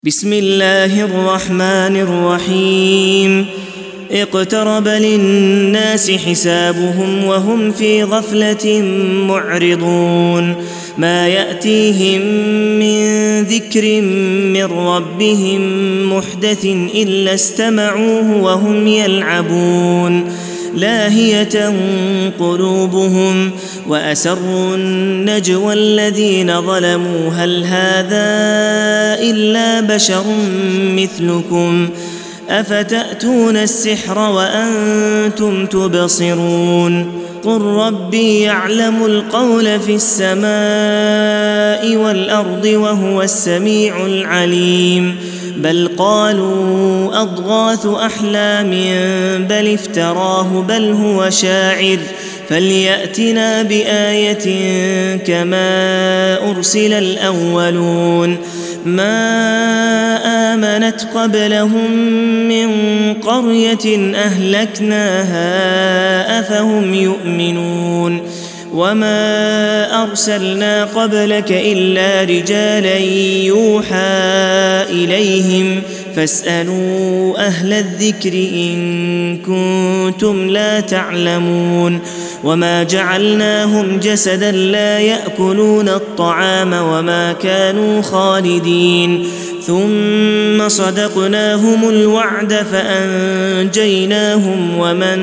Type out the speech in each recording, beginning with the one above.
بسم الله الرحمن الرحيم. اقترب للناس حسابهم وهم في غفلة معرضون. ما يأتيهم من ذكر من ربهم محدث إلا استمعوه وهم يلعبون لاهية قلوبهم وأسروا النجوى الذين ظلموا هل هذا إلا بشر مثلكم أفتأتون السحر وأنتم تبصرون قل ربي يعلم القول في السماء والأرض وهو السميع العليم بل قالوا أضغاث أحلام بل افتراه بل هو شاعر فليأتنا بآية كما أرسل الأولون ما آمنت قبلهم من قرية أهلكناها أفهم يؤمنون وما أرسلنا قبلك إلا رجالا يوحى إليهم فاسألوا أهل الذكر إن كنتم لا تعلمون وما جعلناهم جسدا لا يأكلون الطعام وما كانوا خالدين ثم صدقناهم الوعد فأنجيناهم ومن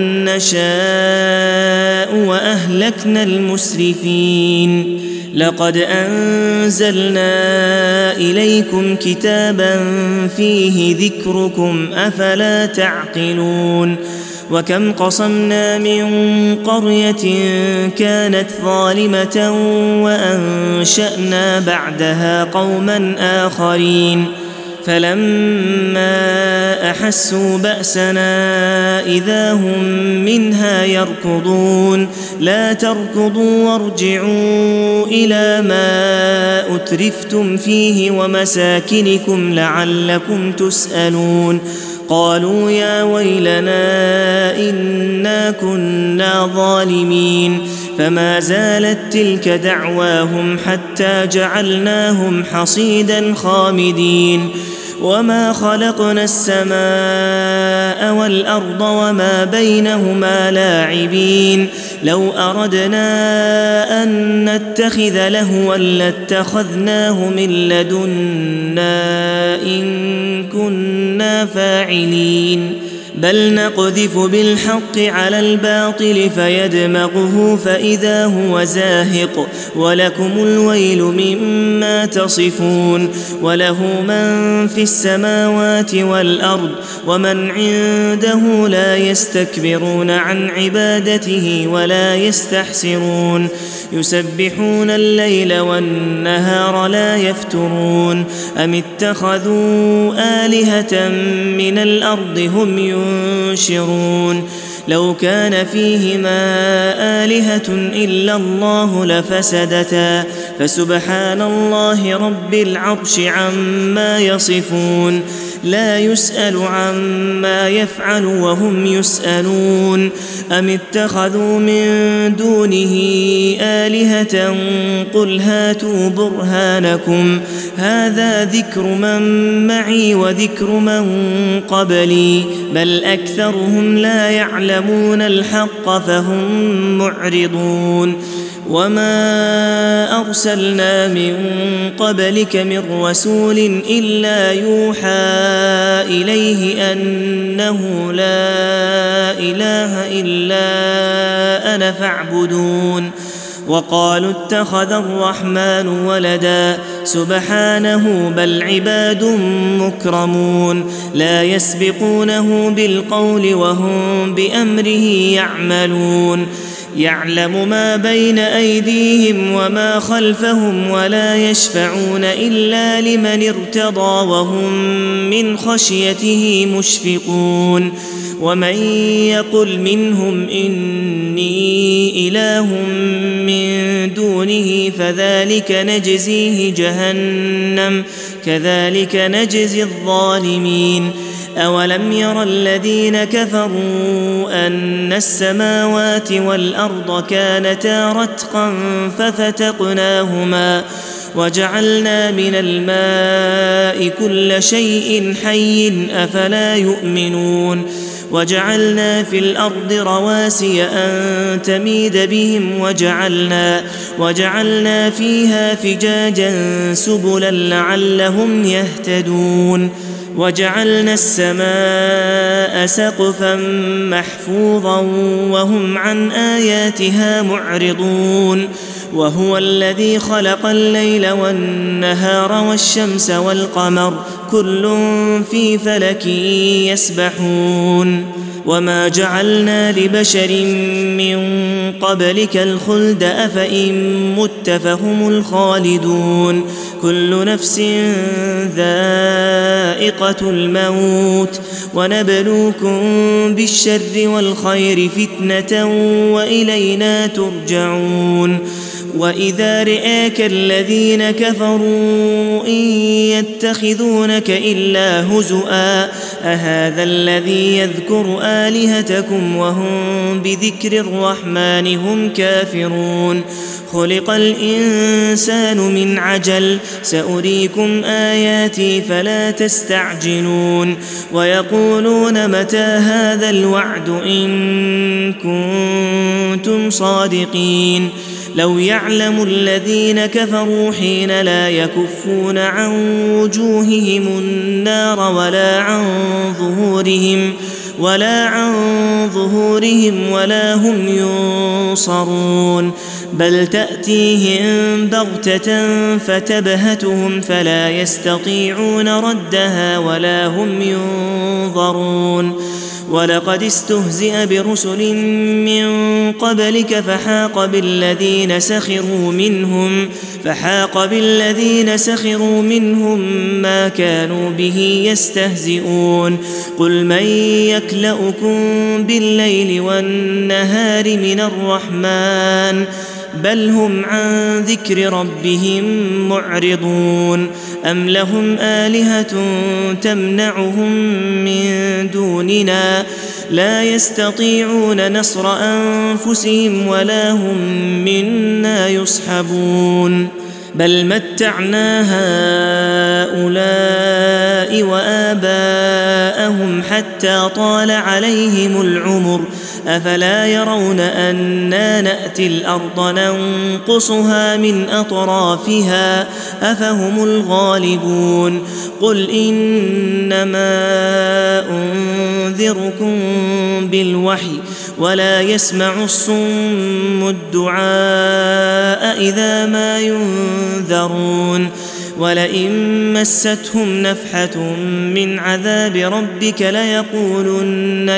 نشاء وأهلكنا المسرفين لقد أنزلنا إليكم كتابا فيه ذكركم أفلا تعقلون وكم قصمنا من قرية كانت ظالمة وأنشأنا بعدها قوما آخرين فلما أحسوا بأسنا إذا هم منها يركضون لا تركضوا وارجعوا إلى ما أترفتم فيه ومساكنكم لعلكم تسألون قالوا يا ويلنا إنا كنا ظالمين فما زالت تلك دعواهم حتى جعلناهم حصيدا خامدين وما خلقنا السماء والأرض وما بينهما لاعبين لو أردنا أن نتخذ لهوا لاتخذناه من لدنا إن كنا فاعلين بل نقذف بالحق على الباطل فيدمغه فإذا هو زاهق ولكم الويل مما تصفون وله من في السماوات والأرض ومن عنده لا يستكبرون عن عبادته ولا يستحسرون يسبحون الليل والنهار لا يفترون أم اتخذوا آلهة من الأرض هم ينشرون لو كان فيهما آلهة إلا الله لفسدتا فسبحان الله رب العرش عما يصفون لا يسأل عما يفعل وهم يسألون أم اتخذوا من دونه آلهة قل هاتوا برهانكم هذا ذكر من معي وذكر من قبلي بل أكثرهم لا يعلمون الحق فهم معرضون وما أرسلنا من قبلك من رسول إلا يوحى إليه أنه لا إله إلا أنا فاعبدون وقالوا اتخذ الرحمن ولدا سبحانه بل عباد مكرمون لا يسبقونه بالقول وهم بأمره يعملون يعلم ما بين أيديهم وما خلفهم ولا يشفعون إلا لمن ارتضى وهم من خشيته مشفقون ومن يقل منهم إني إله من دونه فذلك نجزيه جهنم كذلك نجزي الظالمين أولم ير الذين كفروا أن السماوات والأرض كانتا رتقا ففتقناهما وجعلنا من الماء كل شيء حي أفلا يؤمنون وجعلنا في الأرض رواسي أن تميد بهم وجعلنا فيها فجاجا سبلا لعلهم يهتدون وجعلنا السماء سقفا محفوظا وهم عن آياتها معرضون وهو الذي خلق الليل والنهار والشمس والقمر كل في فلك يسبحون وما جعلنا لبشر من قبلك الخلد أفإن مت فهم الخالدون كل نفس ذائقة الموت ونبلوكم بالشر والخير فتنة وإلينا ترجعون وإذا رآك الذين كفروا إن يتخذونك إلا هزؤا أهذا الذي يذكر آلهتكم وهم بذكر الرحمن هم كافرون خلق الإنسان من عجل سأريكم آياتي فلا تستعجلون ويقولون متى هذا الوعد إن كنتم صادقين لو يعلم الذين كفروا حين لا يكفون عن وجوههم النار ولا عن ظهورهم ولا هم ينصرون بل تأتيهم بغتة فتبهتهم فلا يستطيعون ردها ولا هم ينظرون ولقد استهزئ برسل من قبلك فحاق بالذين سخروا منهم ما كانوا به يستهزئون قل من يكلؤكم بالليل والنهار من الرحمن بل هم عن ذكر ربهم معرضون أم لهم آلهة تمنعهم من دوننا لا يستطيعون نصر أنفسهم ولا هم منا يصحبون بل متعنا هؤلاء وآباءهم حتى طال عليهم العمر أفلا يرون أنا نأتي الأرض ننقصها من أطرافها أفهم الغالبون قل إنما أنذركم بالوحي ولا يسمع الصم الدعاء إذا ما ينذرون ولئن مستهم نفحة من عذاب ربك ليقولن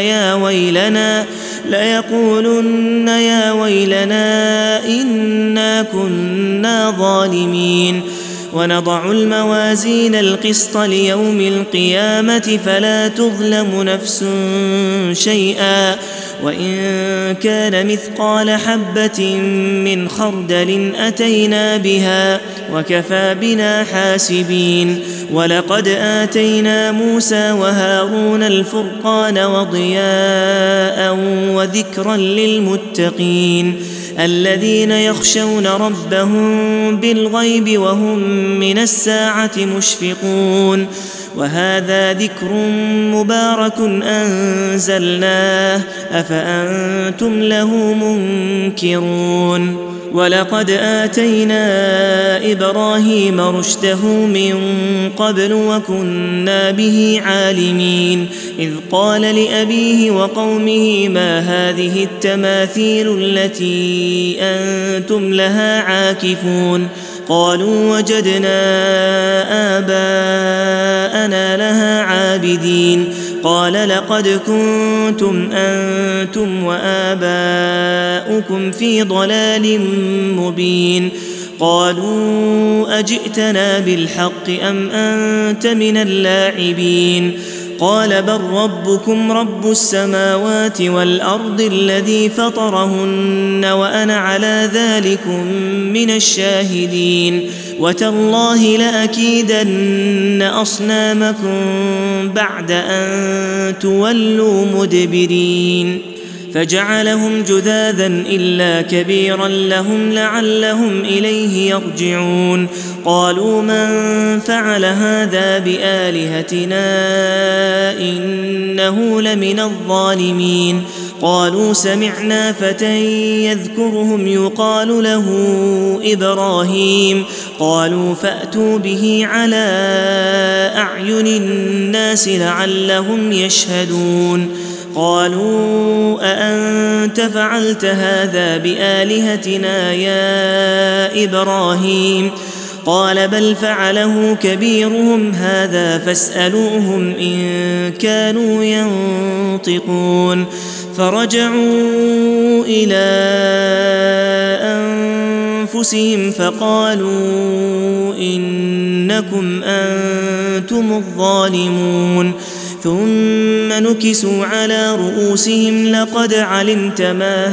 يا ويلنا إنا كنا ظالمين ونضع الموازين القسط ليوم القيامة فلا تظلم نفس شيئا وإن كان مثقال حبة من خردل أتينا بها وكفى بنا حاسبين ولقد آتينا موسى وهارون الفرقان وضياء وذكرا للمتقين الذين يخشون ربهم بالغيب وهم من الساعة مشفقون وهذا ذكر مبارك أنزلناه أفأنتم له منكرون ولقد آتينا إبراهيم رشده من قبل وكنا به عالمين إذ قال لأبيه وقومه ما هذه التماثيل التي أنتم لها عاكفون قالوا وجدنا آباءنا لها عابدين قال لقد كنتم أنتم وآباؤكم في ضلال مبين قالوا أجئتنا بالحق أم أنت من اللاعبين قال بل ربكم رب السماوات والأرض الذي فطرهن وأنا على ذلكم من الشاهدين وتالله لأكيدن أصنامكم بعد أن تولوا مدبرين فجعلهم جذاذا إلا كبيرا لهم لعلهم إليه يرجعون قالوا من فعل هذا بآلهتنا إنه لمن الظالمين قالوا سمعنا فتى يذكرهم يقال له إبراهيم قالوا فأتوا به على أعين الناس لعلهم يشهدون قالوا أأنت فعلت هذا بآلهتنا يا إبراهيم قال بل فعله كبيرهم هذا فاسألوهم إن كانوا ينطقون فرجعوا إلى أنفسهم فقالوا إنكم أنتم الظالمون ثم نكسوا على رؤوسهم لقد علمت ما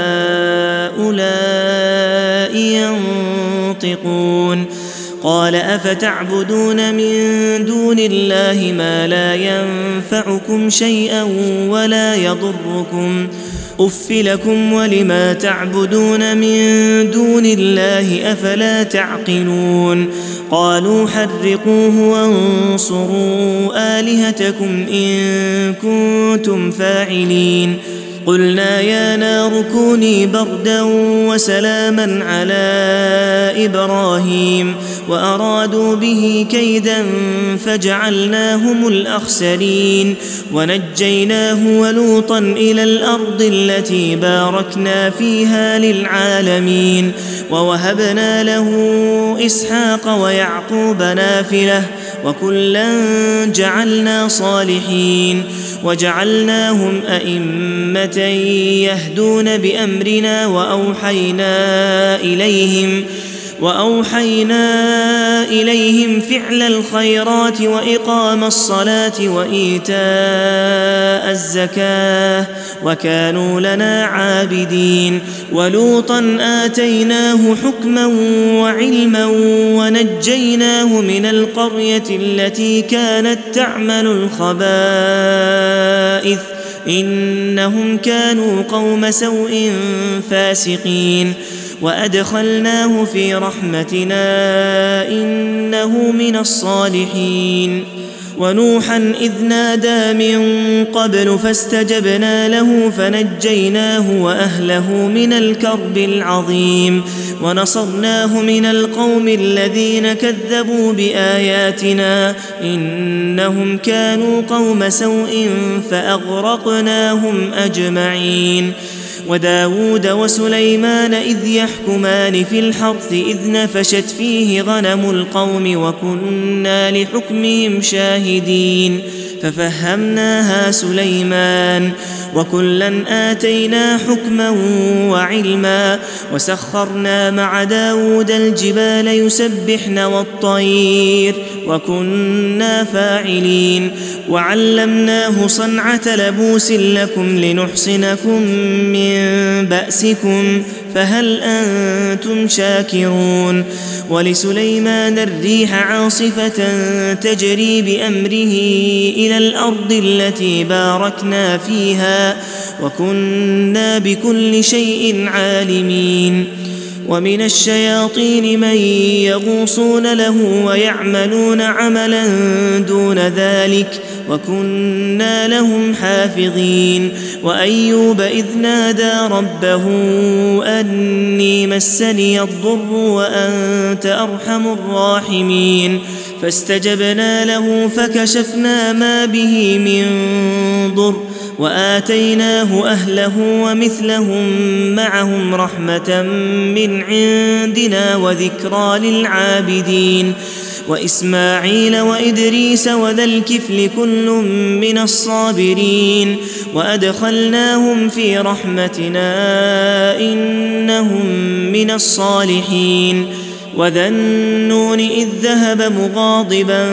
هؤلاء ينطقون قال أفتعبدون من دون الله ما لا ينفعكم شيئا ولا يضركم أف لكم ولما تعبدون من دون الله أفلا تعقلون قالوا حرقوه وانصروا آلهتكم إن كنتم فاعلين قلنا يا نار كوني بردا وسلاما على إبراهيم وأرادوا به كيدا فجعلناهم الأخسرين ونجيناه ولوطا إلى الأرض التي باركنا فيها للعالمين ووهبنا له إسحاق ويعقوب نافلة وكلا جعلنا صالحين وجعلناهم أئمة يهدون بأمرنا وأوحينا إليهم فعل الخيرات وإقام الصلاة وإيتاء الزكاة وكانوا لنا عابدين ولوطا آتيناه حكما وعلما ونجيناه من القرية التي كانت تعمل الخبائث إنهم كانوا قوم سوء فاسقين وأدخلناه في رحمتنا إنه من الصالحين ونوحا إذ نادى من قبل فاستجبنا له فنجيناه وأهله من الكرب العظيم ونصرناه من القوم الذين كذبوا بآياتنا إنهم كانوا قوم سوء فأغرقناهم أجمعين وداود وسليمان إذ يحكمان في الحرث إذ نفشت فيه غنم القوم وكنا لحكمهم شاهدين ففهمناها سليمان وكلا آتينا حكما وعلما وسخرنا مع داود الجبال يسبحن والطير وكنا فاعلين وعلمناه صنعة لبوس لكم لنحصنكم من بأسكم فهل أنتم شاكرون ولسليمان الريح عاصفة تجري بأمره إلى الأرض التي باركنا فيها وكنا بكل شيء عالمين ومن الشياطين من يغوصون له ويعملون عملا دون ذلك وكنا لهم حافظين وأيوب إذ نادى ربه أني مسني الضر وأنت أرحم الراحمين فاستجبنا له فكشفنا ما به من ضر وآتيناه أهله ومثلهم معهم رحمة من عندنا وذكرى للعابدين وإسماعيل وإدريس وذا الكفل كل من الصابرين وأدخلناهم في رحمتنا إنهم من الصالحين وذا النون إذ ذهب مغاضبا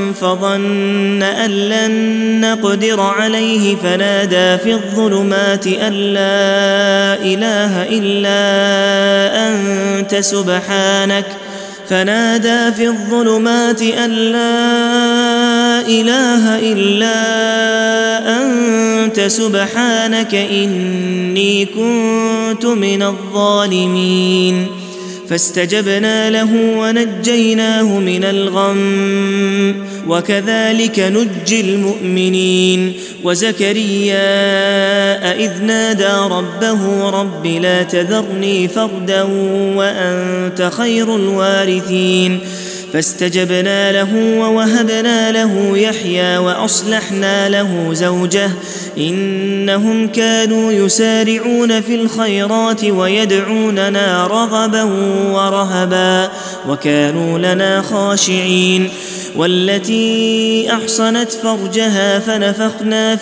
فظن أن لن نقدر عليه فنادى في الظلمات أن لا إله إلا أنت سبحانك أنت سبحانك إني كنت من الظالمين فاستجبنا له ونجيناه من الغم وكذلك نجي المؤمنين وزكريا إذ نادى ربه رب لا تذرني فردا وأنت خير الوارثين فاستجبنا له ووهبنا له يحيى وأصلحنا له زوجه إنهم كانوا يسارعون في الخيرات ويدعوننا رغبا ورهبا وكانوا لنا خاشعين والتي أحصنت فرجها فنفخنا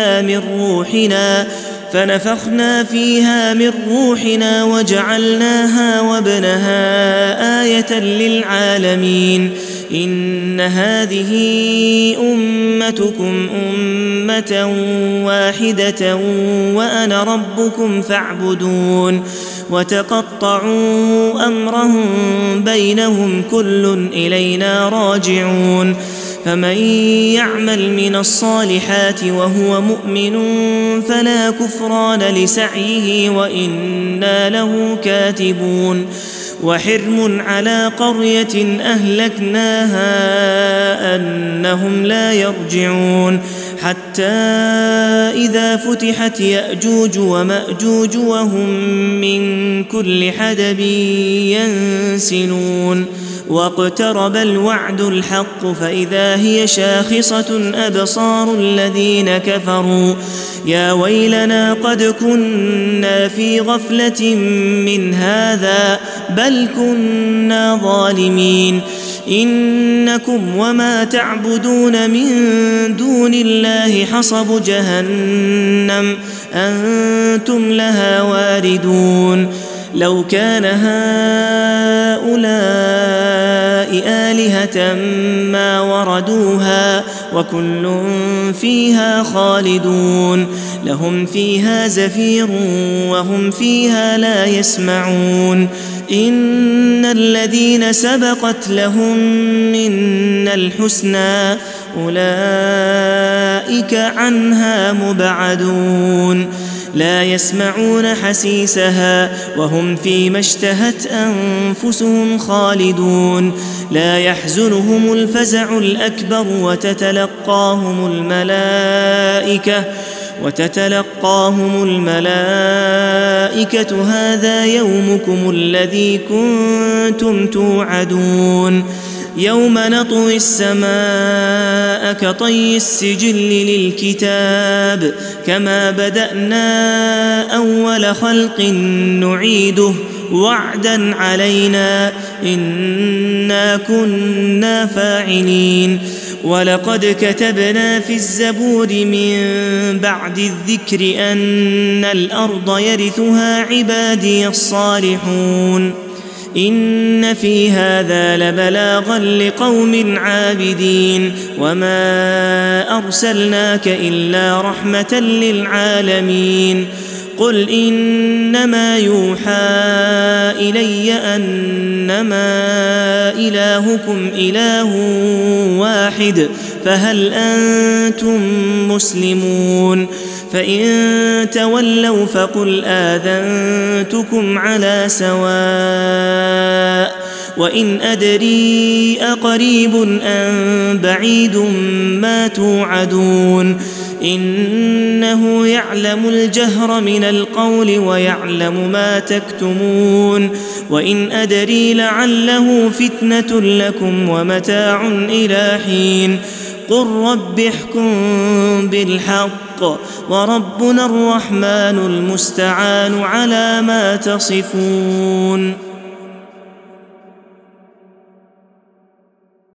فيها من روحنا وجعلناها وابنها آية للعالمين إن هذه أمتكم أمة واحدة وأنا ربكم فاعبدون وتقطعوا أمرهم بينهم كل إلينا راجعون فمن يعمل من الصالحات وهو مؤمن فلا كفران لسعيه وإنا له كاتبون وحرم على قرية أهلكناها أنهم لا يرجعون حتى إذا فتحت يأجوج ومأجوج وهم من كل حدب ينسلون واقترب الوعد الحق فإذا هي شاخصة أبصار الذين كفروا يا ويلنا قد كنا في غفلة من هذا بل كنا ظالمين إنكم وما تعبدون من دون الله حصب جهنم أنتم لها واردون لو كان هؤلاء آلهة ما وردوها وكل فيها خالدون لهم فيها زفير وهم فيها لا يسمعون إن الذين سبقت لهم منا الحسنى أولئك عنها مبعدون لا يسمعون حسيسها وهم فيما اشتهت أنفسهم خالدون لا يحزنهم الفزع الأكبر وتتلقاهم الملائكة هذا يومكم الذي كنتم توعدون يوم نطوي السماء كطي السجل للكتاب كما بدأنا أول خلق نعيده وعدا علينا إنا كنا فاعلين ولقد كتبنا في الزبور من بعد الذكر أن الأرض يرثها عبادي الصالحون إن في هذا لبلاغا لقوم عابدين وما أرسلناك إلا رحمة للعالمين قل إنما يوحى إلي أنما إلهكم إله واحد فهل أنتم مسلمون فإن تولوا فقل آذنتكم على سواء وإن أدري أقريب أم بعيد ما توعدون إنه يعلم الجهر من القول ويعلم ما تكتمون وإن أدري لعله فتنة لكم ومتاع إلى حين قل رب احكم بالحق وربنا الرحمن المستعان على ما تصفون